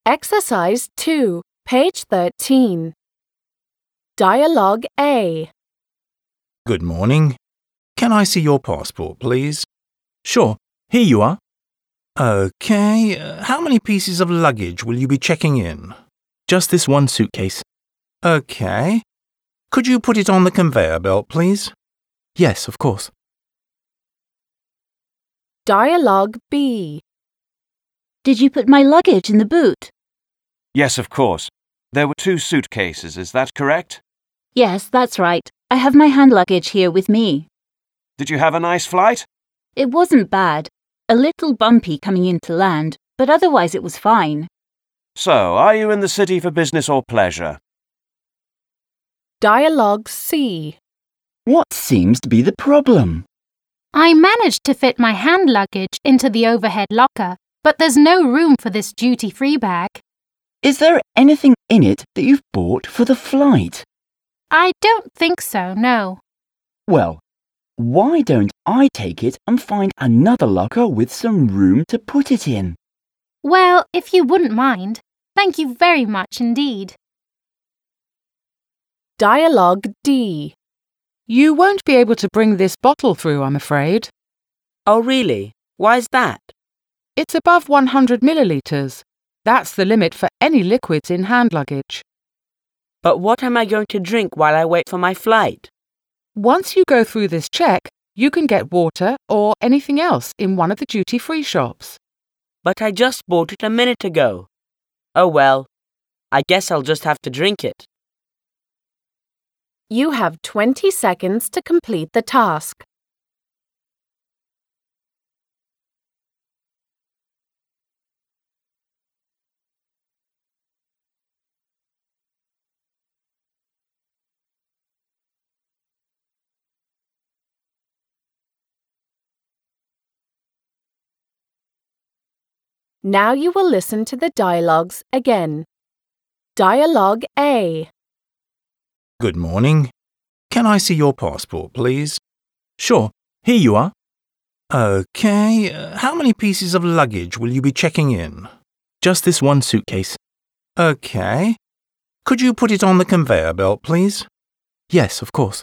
Exercise 2, page 13. Dialogue A. Good morning. Can I see your passport, please? Sure. Here you are. OK. How many pieces of luggage will you be checking in? Just this one suitcase. OK. Could you put it on the conveyor belt, please? Yes, of course. Dialogue B. Did you put my luggage in the boot? Yes, of course. There were 2 suitcases, is that correct? Yes, that's right. I have my hand luggage here with me. Did you have a nice flight? It wasn't bad. A little bumpy coming in to land, but otherwise it was fine. So, are you in the city for business or pleasure? Dialogue C. What seems to be the problem? I managed to fit my hand luggage into the overhead locker, but there's no room for this duty-free bag. Is there anything in it that you've bought for the flight? I don't think so, no. Well, why don't I take it and find another locker with some room to put it in? Well, if you wouldn't mind. Thank you very much indeed. Dialogue D. You won't be able to bring this bottle through, I'm afraid. Oh, really? Why is that? It's above 100 millilitres. That's the limit for any liquids in hand luggage. But what am I going to drink while I wait for my flight? Once you go through this check, you can get water or anything else in one of the duty-free shops. But I just bought it a minute ago. Oh well, I guess I'll just have to drink it. You have 20 seconds to complete the task. Now you will listen to the dialogues again. Dialogue A. Good morning. Can I see your passport, please? Sure. Here you are. OK. How many pieces of luggage will you be checking in? Just this one suitcase. OK. Could you put it on the conveyor belt, please? Yes, of course.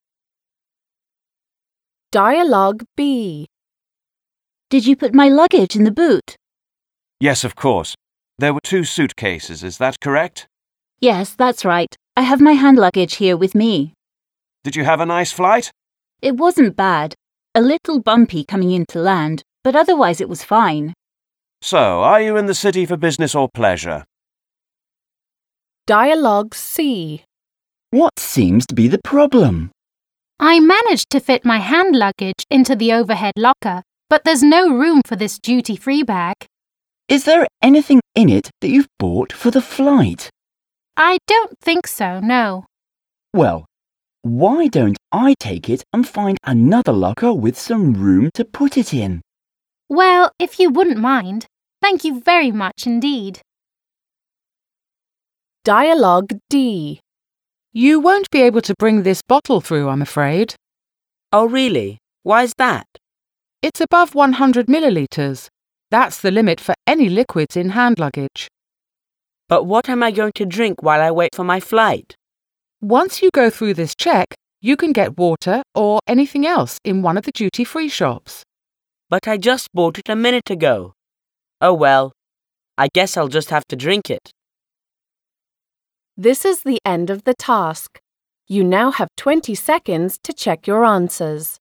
Dialogue B. Did you put my luggage in the boot? Yes, of course. There were 2 suitcases, is that correct? Yes, that's right. I have my hand luggage here with me. Did you have a nice flight? It wasn't bad. A little bumpy coming in to land, but otherwise it was fine. So, are you in the city for business or pleasure? Dialogue C. What seems to be the problem? I managed to fit my hand luggage into the overhead locker, but there's no room for this duty-free bag. Is there anything in it that you've bought for the flight? I don't think so, no. Well, why don't I take it and find another locker with some room to put it in? Well, if you wouldn't mind. Thank you very much indeed. Dialogue D. You won't be able to bring this bottle through, I'm afraid. Oh, really? Why is that? It's above 100 millilitres. That's the limit for any liquids in hand luggage. But what am I going to drink while I wait for my flight? Once you go through this check, you can get water or anything else in one of the duty-free shops. But I just bought it a minute ago. Oh well, I guess I'll just have to drink it. This is the end of the task. You now have 20 seconds to check your answers.